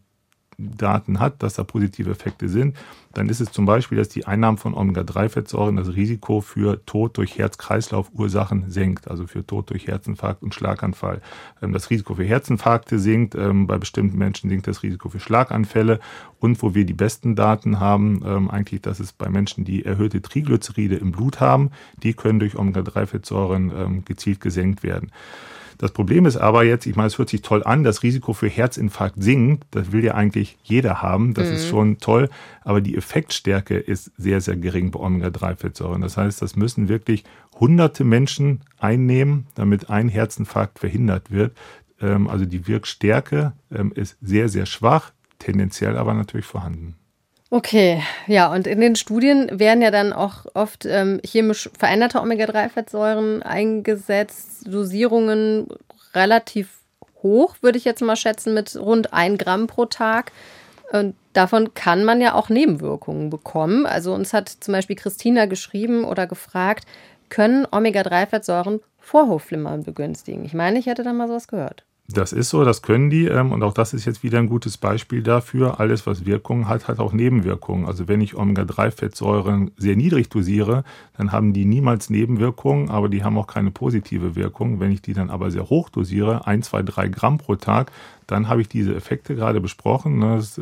Daten hat, dass da positive Effekte sind, dann ist es zum Beispiel, dass die Einnahme von Omega-3-Fettsäuren das Risiko für Tod durch Herz-Kreislauf-Ursachen senkt, also für Tod durch Herzinfarkt und Schlaganfall. Das Risiko für Herzinfarkte sinkt, bei bestimmten Menschen sinkt das Risiko für Schlaganfälle und wo wir die besten Daten haben, eigentlich, dass es bei Menschen, die erhöhte Triglyceride im Blut haben, die können durch Omega-3-Fettsäuren gezielt gesenkt werden. Das Problem ist aber jetzt, ich meine, es hört sich toll an, das Risiko für Herzinfarkt sinkt, das will ja eigentlich jeder haben, das ist schon toll, aber die Effektstärke ist sehr, sehr gering bei Omega-3-Fettsäuren. Das heißt, das müssen wirklich hunderte Menschen einnehmen, damit ein Herzinfarkt verhindert wird. Also die Wirkstärke ist sehr, sehr schwach, tendenziell aber natürlich vorhanden. Okay, ja, und in den Studien werden ja dann auch oft chemisch veränderte Omega-3-Fettsäuren eingesetzt, Dosierungen relativ hoch, würde ich jetzt mal schätzen, mit rund 1 Gramm pro Tag. Und davon kann man ja auch Nebenwirkungen bekommen. Also uns hat zum Beispiel Christina geschrieben oder gefragt, können Omega-3-Fettsäuren Vorhofflimmern begünstigen? Ich meine, ich hätte da mal sowas gehört. Das ist so, das können die und auch das ist jetzt wieder ein gutes Beispiel dafür. Alles, was Wirkungen hat, hat auch Nebenwirkungen. Also wenn ich Omega-3-Fettsäuren sehr niedrig dosiere, dann haben die niemals Nebenwirkungen, aber die haben auch keine positive Wirkung. Wenn ich die dann aber sehr hoch dosiere, 1, 2, 3 Gramm pro Tag, dann habe ich diese Effekte gerade besprochen. Das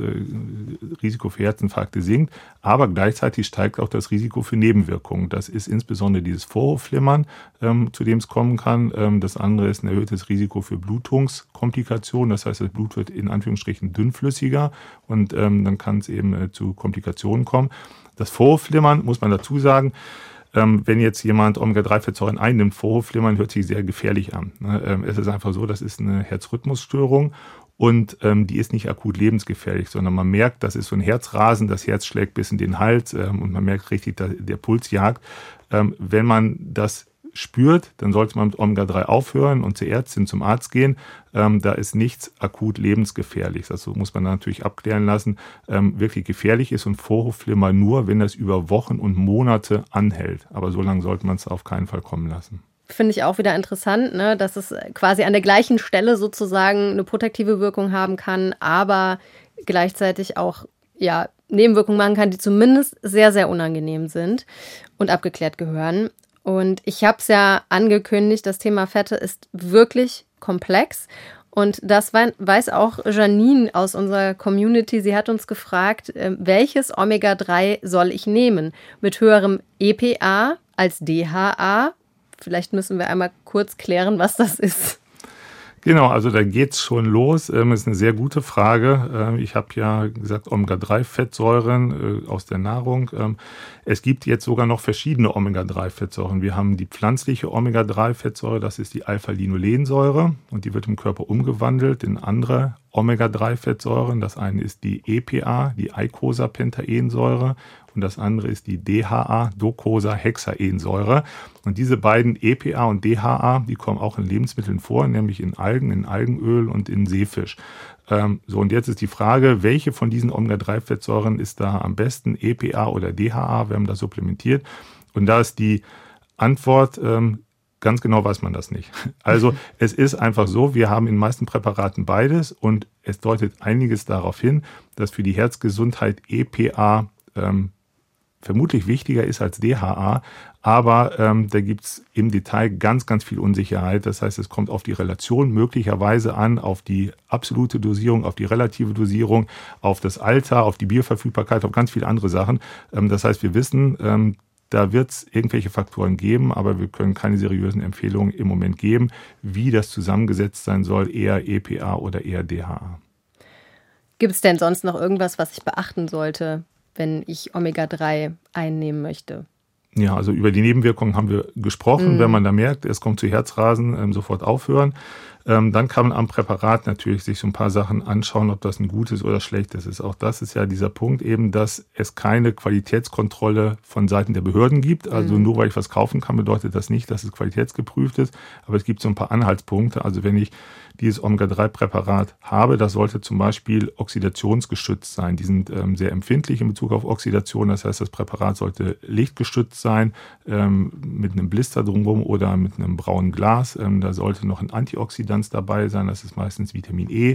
Risiko für Herzinfarkte sinkt, aber gleichzeitig steigt auch das Risiko für Nebenwirkungen. Das ist insbesondere dieses Vorhofflimmern, zu dem es kommen kann. Das andere ist ein erhöhtes Risiko für Blutungskomplikationen. Das heißt, das Blut wird in Anführungsstrichen dünnflüssiger und dann kann es eben zu Komplikationen kommen. Das Vorhofflimmern, muss man dazu sagen, wenn jetzt jemand Omega-3-Fettsäuren einnimmt, Vorhofflimmern hört sich sehr gefährlich an. Es ist einfach so, das ist eine Herzrhythmusstörung und die ist nicht akut lebensgefährlich, sondern man merkt, das ist so ein Herzrasen, das Herz schlägt bis in den Hals und man merkt richtig, der Puls jagt. Wenn man das spürt, dann sollte man mit Omega-3 aufhören und zur Ärztin, zum Arzt gehen. Da ist nichts akut lebensgefährlich. Das muss man natürlich abklären lassen. Wirklich gefährlich ist und Vorhofflimmer nur, wenn das über Wochen und Monate anhält. Aber so lange sollte man es auf keinen Fall kommen lassen. Finde ich auch wieder interessant, ne, dass es quasi an der gleichen Stelle sozusagen eine protektive Wirkung haben kann, aber gleichzeitig auch Nebenwirkungen machen kann, die zumindest sehr, sehr unangenehm sind und abgeklärt gehören. Und ich habe es ja angekündigt, das Thema Fette ist wirklich komplex. Und das weiß auch Janine aus unserer Community. Sie hat uns gefragt, welches Omega-3 soll ich nehmen? Mit höherem EPA als DHA? Vielleicht müssen wir einmal kurz klären, was das ist. Genau, also da geht's schon los. Das ist eine sehr gute Frage. Ich habe ja gesagt, Omega-3-Fettsäuren aus der Nahrung. Es gibt jetzt sogar noch verschiedene Omega-3-Fettsäuren. Wir haben die pflanzliche Omega-3-Fettsäure, das ist die Alpha-Linolensäure und die wird im Körper umgewandelt in andere Omega-3-Fettsäuren. Das eine ist die EPA, die Eicosapentaensäure und das andere ist die DHA, Docosahexaensäure. Und diese beiden EPA und DHA, die kommen auch in Lebensmitteln vor, nämlich in Algen, in Algenöl und in Seefisch. So, und jetzt ist die Frage, welche von diesen Omega-3-Fettsäuren ist da am besten, EPA oder DHA, wir haben das supplementiert. Und da ist die Antwort, ganz genau weiß man das nicht. Also es ist einfach so, wir haben in den meisten Präparaten beides und es deutet einiges darauf hin, dass für die Herzgesundheit EPA vermutlich wichtiger ist als DHA, aber da gibt es im Detail ganz, ganz viel Unsicherheit. Das heißt, es kommt auf die Relation möglicherweise an, auf die absolute Dosierung, auf die relative Dosierung, auf das Alter, auf die Bioverfügbarkeit, auf ganz viele andere Sachen. Das heißt, wir wissen, da wird es irgendwelche Faktoren geben, aber wir können keine seriösen Empfehlungen im Moment geben, wie das zusammengesetzt sein soll, eher EPA oder eher DHA. Gibt es denn sonst noch irgendwas, was ich beachten sollte, wenn ich Omega-3 einnehmen möchte? Ja, also über die Nebenwirkungen haben wir gesprochen. Wenn man da merkt, es kommt zu Herzrasen, sofort aufhören. Dann kann man am Präparat natürlich sich so ein paar Sachen anschauen, ob das ein gutes oder schlechtes ist. Auch das ist ja dieser Punkt eben, dass es keine Qualitätskontrolle von Seiten der Behörden gibt. Also nur weil ich was kaufen kann, bedeutet das nicht, dass es qualitätsgeprüft ist. Aber es gibt so ein paar Anhaltspunkte. Also wenn ich dieses Omega-3-Präparat habe, das sollte zum Beispiel oxidationsgeschützt sein. Die sind sehr empfindlich in Bezug auf Oxidation. Das heißt, das Präparat sollte lichtgeschützt sein, mit einem Blister drumherum oder mit einem braunen Glas. Da sollte noch ein Antioxidant dabei sein, das ist meistens Vitamin E.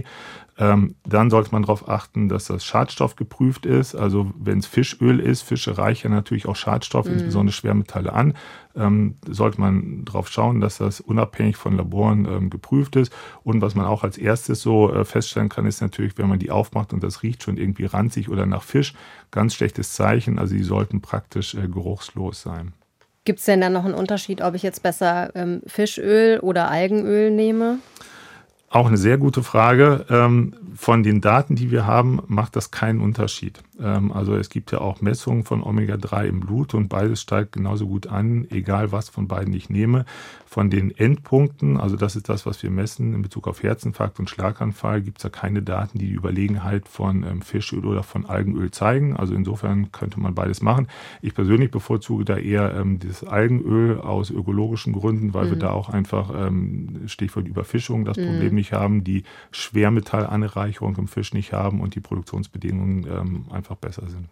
Dann sollte man darauf achten, dass das schadstoffgeprüft ist. Also wenn es Fischöl ist, Fische reichern natürlich auch Schadstoffe, insbesondere Schwermetalle an. Sollte man darauf schauen, dass das unabhängig von Laboren geprüft ist. Und was man auch als erstes so feststellen kann, ist natürlich, wenn man die aufmacht und das riecht schon irgendwie ranzig oder nach Fisch, ganz schlechtes Zeichen. Also die sollten praktisch geruchslos sein. Gibt es denn dann noch einen Unterschied, ob ich jetzt besser Fischöl oder Algenöl nehme? Auch eine sehr gute Frage. Von den Daten, die wir haben, macht das keinen Unterschied. Also es gibt ja auch Messungen von Omega-3 im Blut und beides steigt genauso gut an, egal was von beiden ich nehme. Von den Endpunkten, also das ist das, was wir messen in Bezug auf Herzinfarkt und Schlaganfall, gibt es ja keine Daten, die die Überlegenheit von Fischöl oder von Algenöl zeigen. Also insofern könnte man beides machen. Ich persönlich bevorzuge da eher das Algenöl aus ökologischen Gründen, weil wir da auch einfach, Stichwort Überfischung, das Problem nicht haben, die Schwermetallanreicherung im Fisch nicht haben und die Produktionsbedingungen einfach besser sind.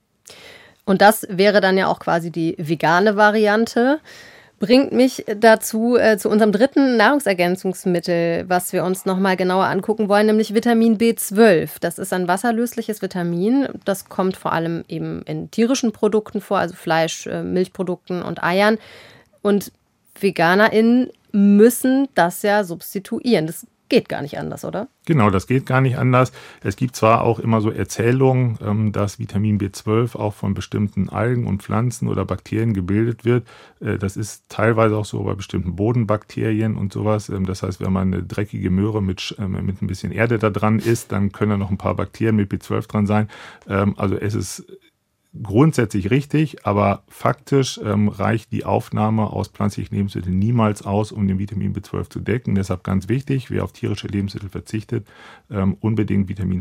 Und das wäre dann ja auch quasi die vegane Variante. Bringt mich dazu zu unserem dritten Nahrungsergänzungsmittel, was wir uns nochmal genauer angucken wollen, nämlich Vitamin B12. Das ist ein wasserlösliches Vitamin. Das kommt vor allem eben in tierischen Produkten vor, also Fleisch, Milchprodukten und Eiern. Und VeganerInnen müssen das ja substituieren. Das geht gar nicht anders, oder? Genau, das geht gar nicht anders. Es gibt zwar auch immer so Erzählungen, dass Vitamin B12 auch von bestimmten Algen und Pflanzen oder Bakterien gebildet wird. Das ist teilweise auch so bei bestimmten Bodenbakterien und sowas. Das heißt, wenn man eine dreckige Möhre mit ein bisschen Erde da dran isst, dann können da noch ein paar Bakterien mit B12 dran sein. Also es ist grundsätzlich richtig, aber faktisch reicht die Aufnahme aus pflanzlichen Lebensmitteln niemals aus, um den Vitamin B12 zu decken. Deshalb ganz wichtig, wer auf tierische Lebensmittel verzichtet, unbedingt Vitamin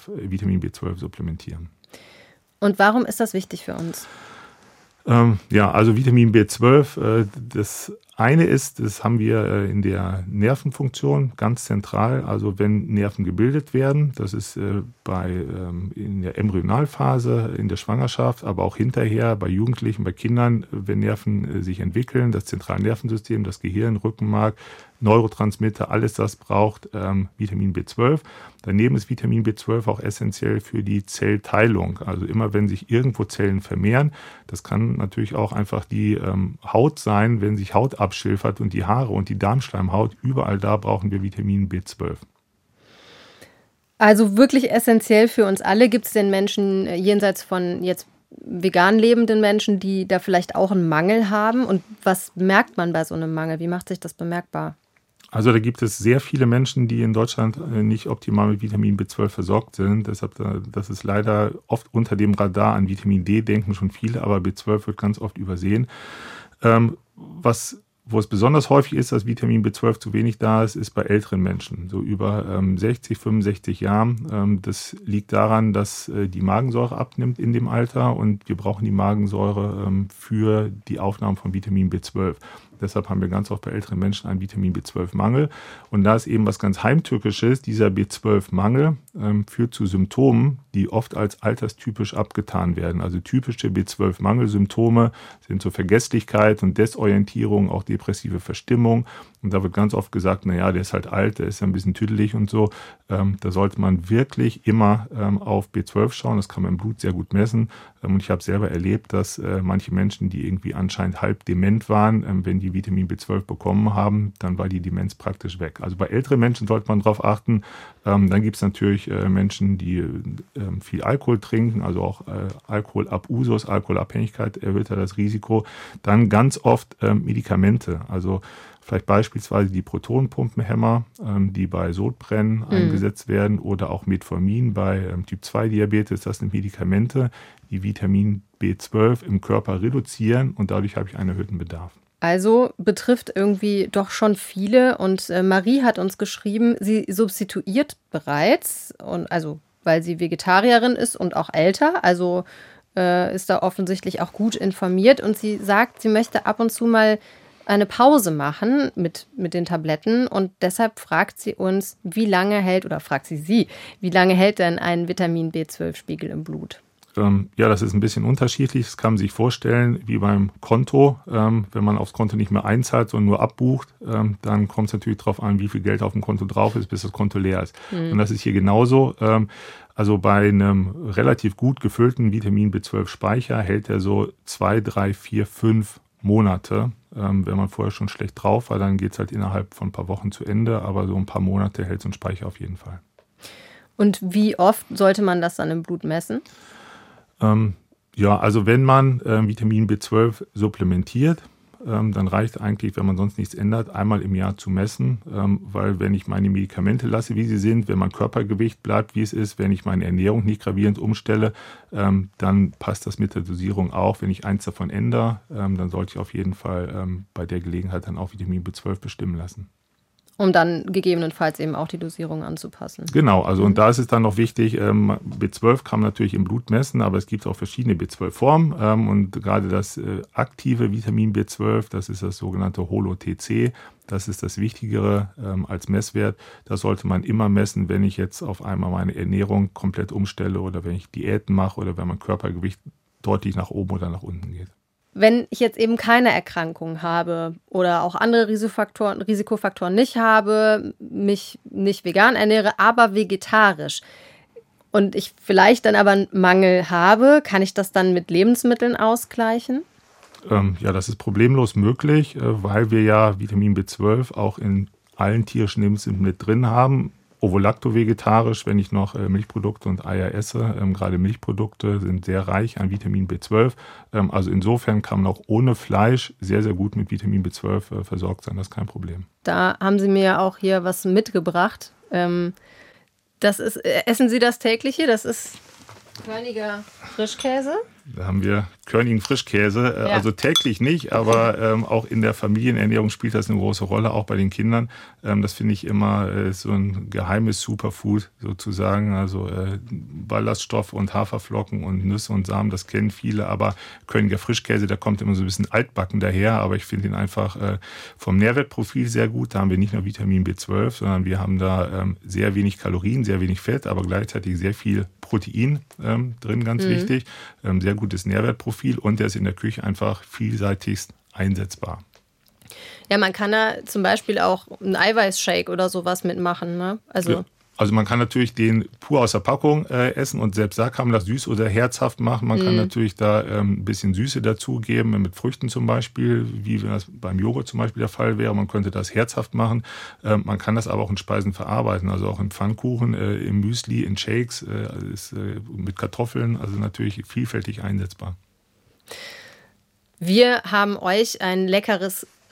B12 supplementieren. Und warum ist das wichtig für uns? Also Vitamin B12, das eine ist, das haben wir in der Nervenfunktion ganz zentral. Also wenn Nerven gebildet werden, das ist in der Embryonalphase, in der Schwangerschaft, aber auch hinterher bei Jugendlichen, bei Kindern, wenn Nerven sich entwickeln, das zentrale Nervensystem, das Gehirn, Rückenmark, Neurotransmitter, alles das braucht Vitamin B12. Daneben ist Vitamin B12 auch essentiell für die Zellteilung. Also immer wenn sich irgendwo Zellen vermehren, das kann natürlich auch einfach die Haut sein, wenn sich Haut abschilfert und die Haare und die Darmschleimhaut, überall da brauchen wir Vitamin B12. Also wirklich essentiell für uns alle. Gibt es denn Menschen jenseits von jetzt vegan lebenden Menschen, die da vielleicht auch einen Mangel haben? Und was merkt man bei so einem Mangel? Wie macht sich das bemerkbar? Also da gibt es sehr viele Menschen, die in Deutschland nicht optimal mit Vitamin B12 versorgt sind. Deshalb, das ist leider oft unter dem Radar. An Vitamin D denken schon viele, aber B12 wird ganz oft übersehen. Was Wo es besonders häufig ist, dass Vitamin B12 zu wenig da ist, ist bei älteren Menschen, so über 60, 65 Jahren. Das liegt daran, dass die Magensäure abnimmt in dem Alter und wir brauchen die Magensäure für die Aufnahme von Vitamin B12. Deshalb haben wir ganz oft bei älteren Menschen einen Vitamin B12-Mangel. Und da ist eben was ganz Heimtückisches, dieser B12-Mangel führt zu Symptomen, die oft als alterstypisch abgetan werden. Also typische B12-Mangelsymptome sind so Vergesslichkeit und Desorientierung, auch depressive Verstimmung. Und da wird ganz oft gesagt, naja, der ist halt alt, der ist ja ein bisschen tüdelig und so. Da sollte man wirklich immer auf B12 schauen. Das kann man im Blut sehr gut messen. Und ich habe selber erlebt, dass manche Menschen, die irgendwie anscheinend halb dement waren, wenn die Vitamin B12 bekommen haben, dann war die Demenz praktisch weg. Also bei älteren Menschen sollte man darauf achten. Dann gibt es natürlich Menschen, die viel Alkohol trinken, also auch Alkoholabusus, Alkoholabhängigkeit erhöht das Risiko. Dann ganz oft Medikamente, also vielleicht beispielsweise die Protonenpumpenhemmer, die bei Sodbrennen eingesetzt werden, oder auch Metformin bei Typ-2-Diabetes. Das sind Medikamente, die Vitamin B12 im Körper reduzieren und dadurch habe ich einen erhöhten Bedarf. Also betrifft irgendwie doch schon viele. Und Marie hat uns geschrieben, sie substituiert bereits, und also weil sie Vegetarierin ist und auch älter, also ist da offensichtlich auch gut informiert. Und sie sagt, sie möchte ab und zu mal eine Pause machen mit den Tabletten. Und deshalb fragt sie uns, wie lange hält denn ein Vitamin B12-Spiegel im Blut? Ja, das ist ein bisschen unterschiedlich. Das kann man sich vorstellen wie beim Konto. Wenn man aufs Konto nicht mehr einzahlt, sondern nur abbucht, dann kommt es natürlich darauf an, wie viel Geld auf dem Konto drauf ist, bis das Konto leer ist. Und das ist hier genauso. Also bei einem relativ gut gefüllten Vitamin B12-Speicher hält er so 2, 3, 4, 5 Monate. Wenn man vorher schon schlecht drauf war, dann geht es halt innerhalb von ein paar Wochen zu Ende. Aber so ein paar Monate hält so ein Speicher auf jeden Fall. Und wie oft sollte man das dann im Blut messen? Ja, also wenn man Vitamin B12 supplementiert, dann reicht eigentlich, wenn man sonst nichts ändert, einmal im Jahr zu messen, weil wenn ich meine Medikamente lasse, wie sie sind, wenn mein Körpergewicht bleibt, wie es ist, wenn ich meine Ernährung nicht gravierend umstelle, dann passt das mit der Dosierung auch. Wenn ich eins davon ändere, dann sollte ich auf jeden Fall bei der Gelegenheit dann auch Vitamin B12 bestimmen lassen. Um dann gegebenenfalls eben auch die Dosierung anzupassen. Genau, also und da ist es dann noch wichtig, B12 kann man natürlich im Blut messen, aber es gibt auch verschiedene B12-Formen und gerade das aktive Vitamin B12, das ist das sogenannte Holo-TC, das ist das Wichtigere als Messwert. Das sollte man immer messen, wenn ich jetzt auf einmal meine Ernährung komplett umstelle oder wenn ich Diäten mache oder wenn mein Körpergewicht deutlich nach oben oder nach unten geht. Wenn ich jetzt eben keine Erkrankung habe oder auch andere Risikofaktoren nicht habe, mich nicht vegan ernähre, aber vegetarisch und ich vielleicht dann aber einen Mangel habe, kann ich das dann mit Lebensmitteln ausgleichen? Ja, das ist problemlos möglich, weil wir ja Vitamin B12 auch in allen tierischen Lebensmitteln mit drin haben. Ovo-lacto-vegetarisch, wenn ich noch Milchprodukte und Eier esse. Gerade Milchprodukte sind sehr reich an Vitamin B12. Also insofern kann man auch ohne Fleisch sehr, sehr gut mit Vitamin B12 versorgt sein. Das ist kein Problem. Da haben Sie mir auch hier was mitgebracht. Das ist, essen Sie das tägliche? Das ist Körniger Frischkäse. Da haben wir Körnigen Frischkäse, ja. Also täglich nicht, aber auch in der Familienernährung spielt das eine große Rolle, auch bei den Kindern. Das finde ich immer so ein geheimes Superfood sozusagen, also Ballaststoffe und Haferflocken und Nüsse und Samen, das kennen viele, aber Körniger Frischkäse, der kommt immer so ein bisschen altbacken daher, aber ich finde ihn einfach vom Nährwertprofil sehr gut. Da haben wir nicht nur Vitamin B12, sondern wir haben da sehr wenig Kalorien, sehr wenig Fett, aber gleichzeitig sehr viel Protein drin, ganz wichtig, sehr gutes Nährwertprofil und der ist in der Küche einfach vielseitigst einsetzbar. Ja, man kann da zum Beispiel auch einen Eiweißshake oder sowas mitmachen, ne? Also man kann natürlich den pur aus der Packung essen und selbst da kann man das süß oder herzhaft machen. Man kann natürlich da ein bisschen Süße dazugeben, mit Früchten zum Beispiel, wie das beim Joghurt zum Beispiel der Fall wäre. Man könnte das herzhaft machen. Man kann das aber auch in Speisen verarbeiten, also auch in Pfannkuchen, im Müsli, in Shakes, mit Kartoffeln, also natürlich vielfältig einsetzbar. Wir haben euch ein leckeres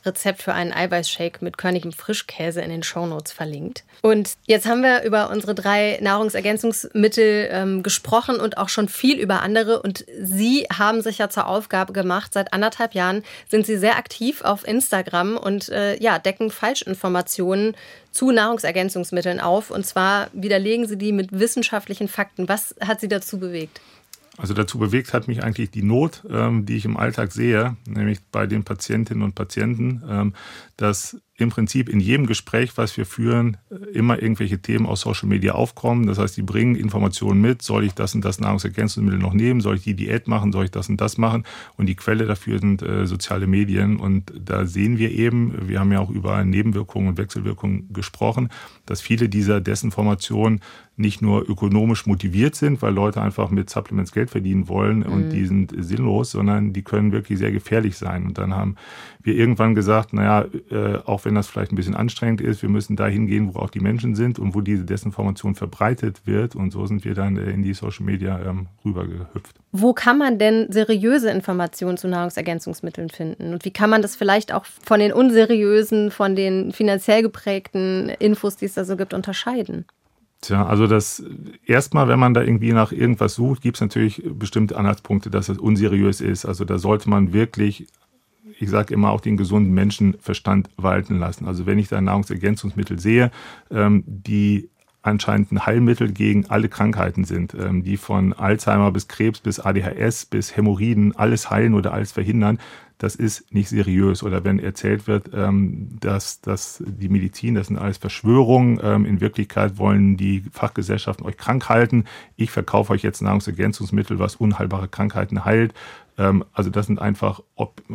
Rezept für einen Eiweißshake mit körnigem Frischkäse in den Shownotes verlinkt. Und jetzt haben wir über unsere 3 Nahrungsergänzungsmittel gesprochen und auch schon viel über andere. Und Sie haben sich ja zur Aufgabe gemacht, seit 1,5 Jahren sind Sie sehr aktiv auf Instagram und decken Falschinformationen zu Nahrungsergänzungsmitteln auf. Und zwar widerlegen Sie die mit wissenschaftlichen Fakten. Was hat Sie dazu bewegt? Also dazu bewegt hat mich eigentlich die Not, die ich im Alltag sehe, nämlich bei den Patientinnen und Patienten, dass im Prinzip in jedem Gespräch, was wir führen, immer irgendwelche Themen aus Social Media aufkommen. Das heißt, die bringen Informationen mit. Soll ich das und das Nahrungsergänzungsmittel noch nehmen? Soll ich die Diät machen? Soll ich das und das machen? Und die Quelle dafür sind soziale Medien. Und da sehen wir eben, wir haben ja auch über Nebenwirkungen und Wechselwirkungen gesprochen, dass viele dieser Desinformationen nicht nur ökonomisch motiviert sind, weil Leute einfach mit Supplements Geld verdienen wollen und die sind sinnlos, sondern die können wirklich sehr gefährlich sein. Und dann haben wir irgendwann gesagt, auch wenn das vielleicht ein bisschen anstrengend ist, wir müssen dahin gehen, wo auch die Menschen sind und wo diese Desinformation verbreitet wird. Und so sind wir dann in die Social Media rübergehüpft. Wo kann man denn seriöse Informationen zu Nahrungsergänzungsmitteln finden? Und wie kann man das vielleicht auch von den unseriösen, von den finanziell geprägten Infos, die es da so gibt, unterscheiden? Tja, also das erstmal, wenn man da irgendwie nach irgendwas sucht, gibt es natürlich bestimmte Anhaltspunkte, dass es unseriös ist. Also da sollte man wirklich, ich sage immer, auch den gesunden Menschenverstand walten lassen. Also wenn ich da Nahrungsergänzungsmittel sehe, die anscheinend ein Heilmittel gegen alle Krankheiten sind, die von Alzheimer bis Krebs bis ADHS bis Hämorrhoiden alles heilen oder alles verhindern, das ist nicht seriös. Oder wenn erzählt wird, dass die Medizin, das sind alles Verschwörungen, in Wirklichkeit wollen die Fachgesellschaften euch krank halten. Ich verkaufe euch jetzt Nahrungsergänzungsmittel, was unheilbare Krankheiten heilt. Also das sind einfach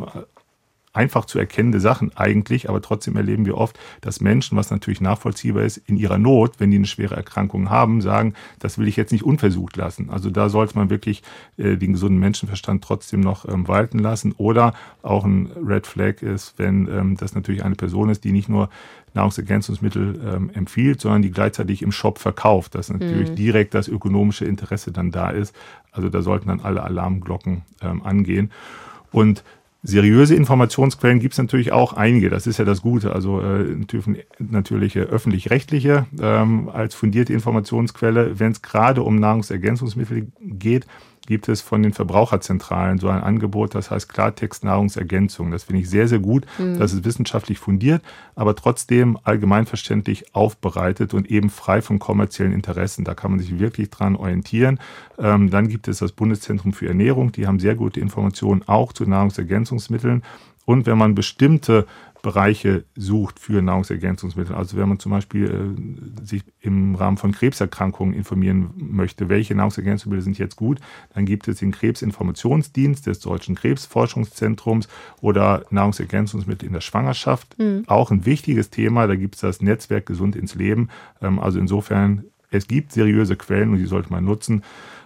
zu erkennende Sachen eigentlich, aber trotzdem erleben wir oft, dass Menschen, was natürlich nachvollziehbar ist, in ihrer Not, wenn die eine schwere Erkrankung haben, sagen, das will ich jetzt nicht unversucht lassen. Also da sollte man wirklich den gesunden Menschenverstand trotzdem noch walten lassen. Oder auch ein Red Flag ist, wenn das natürlich eine Person ist, die nicht nur Nahrungsergänzungsmittel empfiehlt, sondern die gleichzeitig im Shop verkauft, dass natürlich direkt das ökonomische Interesse dann da ist. Also da sollten dann alle Alarmglocken angehen. Und seriöse Informationsquellen gibt es natürlich auch einige, das ist ja das Gute. Also natürlich öffentlich-rechtliche als fundierte Informationsquelle. Wenn es gerade um Nahrungsergänzungsmittel geht, gibt es von den Verbraucherzentralen so ein Angebot, das heißt Klartext Nahrungsergänzung. Das finde ich sehr, sehr gut. Das ist wissenschaftlich fundiert, aber trotzdem allgemeinverständlich aufbereitet und eben frei von kommerziellen Interessen. Da kann man sich wirklich dran orientieren. Dann gibt es das Bundeszentrum für Ernährung. Die haben sehr gute Informationen auch zu Nahrungsergänzungsmitteln. Und wenn man bestimmte Bereiche sucht für Nahrungsergänzungsmittel, also wenn man zum Beispiel sich im Rahmen von Krebserkrankungen informieren möchte, welche Nahrungsergänzungsmittel sind jetzt gut, dann gibt es den Krebsinformationsdienst des Deutschen Krebsforschungszentrums oder Nahrungsergänzungsmittel in der Schwangerschaft. Auch ein wichtiges Thema, da gibt es das Netzwerk Gesund ins Leben. Also insofern, es gibt seriöse Quellen und die sollte man nutzen.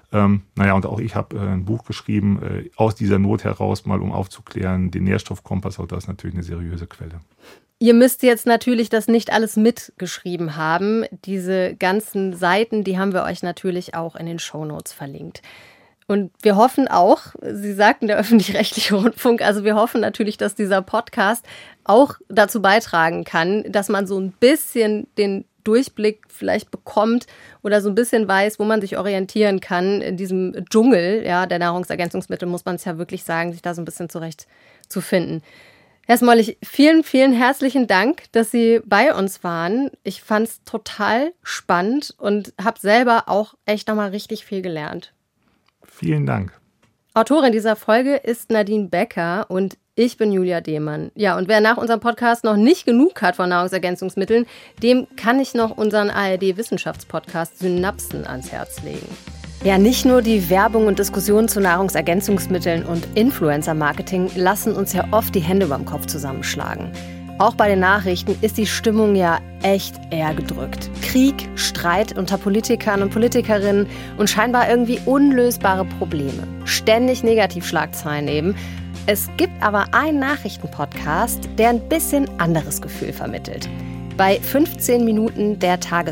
Und auch ich habe ein Buch geschrieben, aus dieser Not heraus mal, um aufzuklären, den Nährstoffkompass, auch das ist natürlich eine seriöse Quelle. Ihr müsst jetzt natürlich das nicht alles mitgeschrieben haben. Diese ganzen Seiten, die haben wir euch natürlich auch in den Shownotes verlinkt. Und wir hoffen auch, Sie sagten der öffentlich-rechtliche Rundfunk, also wir hoffen natürlich, dass dieser Podcast auch dazu beitragen kann, dass man so ein bisschen den Durchblick vielleicht bekommt oder so ein bisschen weiß, wo man sich orientieren kann in diesem Dschungel der Nahrungsergänzungsmittel, muss man es ja wirklich sagen, sich da so ein bisschen zurecht zu finden. Herr Smollig, vielen, vielen herzlichen Dank, dass Sie bei uns waren. Ich fand es total spannend und habe selber auch echt nochmal richtig viel gelernt. Vielen Dank. Autorin dieser Folge ist Nadine Becker und ich bin Julia Demann. Ja, und wer nach unserem Podcast noch nicht genug hat von Nahrungsergänzungsmitteln, dem kann ich noch unseren ARD-Wissenschaftspodcast Synapsen ans Herz legen. Ja, nicht nur die Werbung und Diskussionen zu Nahrungsergänzungsmitteln und Influencer-Marketing lassen uns ja oft die Hände überm Kopf zusammenschlagen. Auch bei den Nachrichten ist die Stimmung ja echt eher gedrückt. Krieg, Streit unter Politikern und Politikerinnen und scheinbar irgendwie unlösbare Probleme. Ständig Negativschlagzeilen eben. Es gibt aber einen Nachrichtenpodcast, der ein bisschen anderes Gefühl vermittelt. Bei 15 Minuten der Tagesschau-Podcast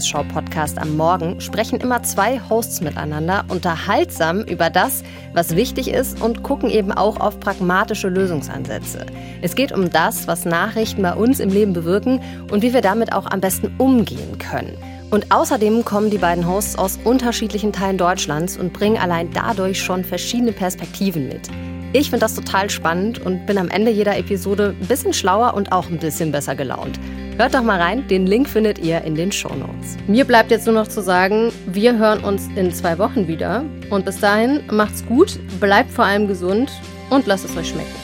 Podcast am Morgen sprechen immer 2 Hosts miteinander, unterhaltsam über das, was wichtig ist und gucken eben auch auf pragmatische Lösungsansätze. Es geht um das, was Nachrichten bei uns im Leben bewirken und wie wir damit auch am besten umgehen können. Und außerdem kommen die beiden Hosts aus unterschiedlichen Teilen Deutschlands und bringen allein dadurch schon verschiedene Perspektiven mit. Ich finde das total spannend und bin am Ende jeder Episode ein bisschen schlauer und auch ein bisschen besser gelaunt. Hört doch mal rein, den Link findet ihr in den Shownotes. Mir bleibt jetzt nur noch zu sagen, wir hören uns in 2 Wochen wieder. Und bis dahin macht's gut, bleibt vor allem gesund und lasst es euch schmecken.